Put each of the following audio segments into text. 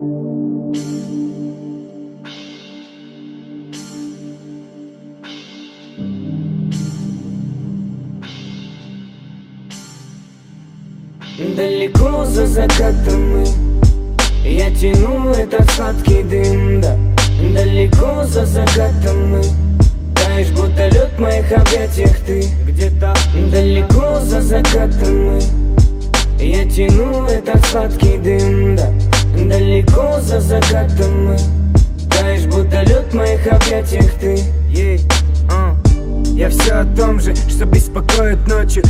Далеко за закатом мы, я тяну этот сладкий дым, да. Далеко за закатом мы, таешь, будто лед в моих объятиях ты. Где-то далеко за закатом мы, я тяну этот сладкий дым, да. Далеко за закатом мы, таешь, будто лед в моих объятиях ты. Я все о том же, что беспокоит ночью,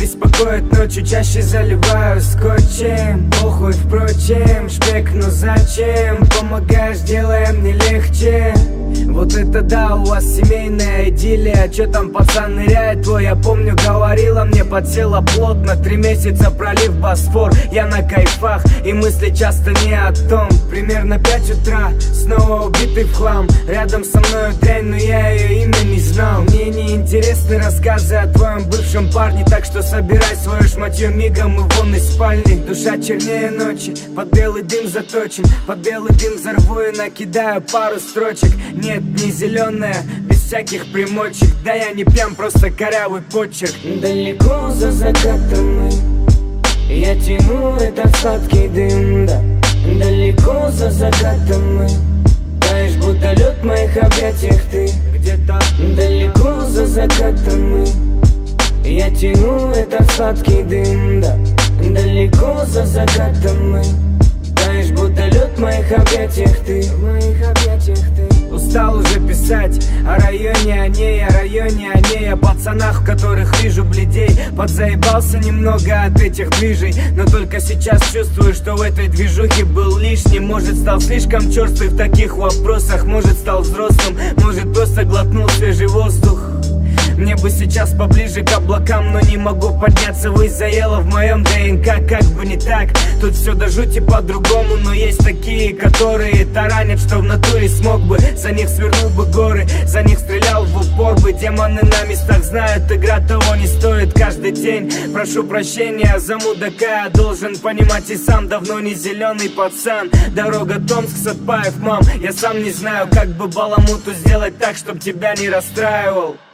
чаще заливаю скотчем. Похуй, впрочем, шпек, но зачем? Помогаешь, делая мне легче. Вот это да, у вас семейная идиллия. Чё там пацан ныряет твой, я помню, говорила мне, подсела плотно. 3 месяца пролив Босфор, я на кайфах, и мысли часто не о том. Примерно 5 утра, снова убитый в хлам. Рядом со мною дрянь, но я ее имя не знал. Мне не интересны рассказы о твоем бывшем парне, так что собирай свою шматью мигом и вон из спальни. Душа чернее ночи, под белый дым заточен, под белый дым взорву и накидаю пару строчек. Нет, не зеленая, без всяких примочек. Да я не пьян, просто корявый почерк. Далеко за закатом мы, я тяну этот сладкий дым, да. Далеко за закатом мы, таешь, будто лед в моих объятиях ты. Где-то далеко за закатом мы, я тяну этот сладкий дым, да. Далеко за закатом мы, таешь, будто лед в моих объятиях ты. В моих объятиях ты. Устал уже писать о районе, о ней, о пацанах, в которых вижу бледей. Подзаебался немного от этих движей, но только сейчас чувствую, что в этой движухе был лишний. Может, стал слишком черствый в таких вопросах, может, стал взрослым, может, просто глотнул свежий воздух. Мне бы сейчас поближе к облакам, но не могу подняться, ввысь, заело в моем ДНК. Как бы не так, тут все до жути по-другому. Но есть такие, которые таранят, что в натуре смог бы. За них свернул бы горы, за них стрелял в упор бы. Демоны на местах знают, игра того не стоит каждый день. Прошу прощения за мудака, я должен понимать и сам. Давно не зеленый пацан, дорога Томск, Сатпаев, мам. Я сам не знаю, как бы баламуту сделать так, чтоб тебя не расстраивал.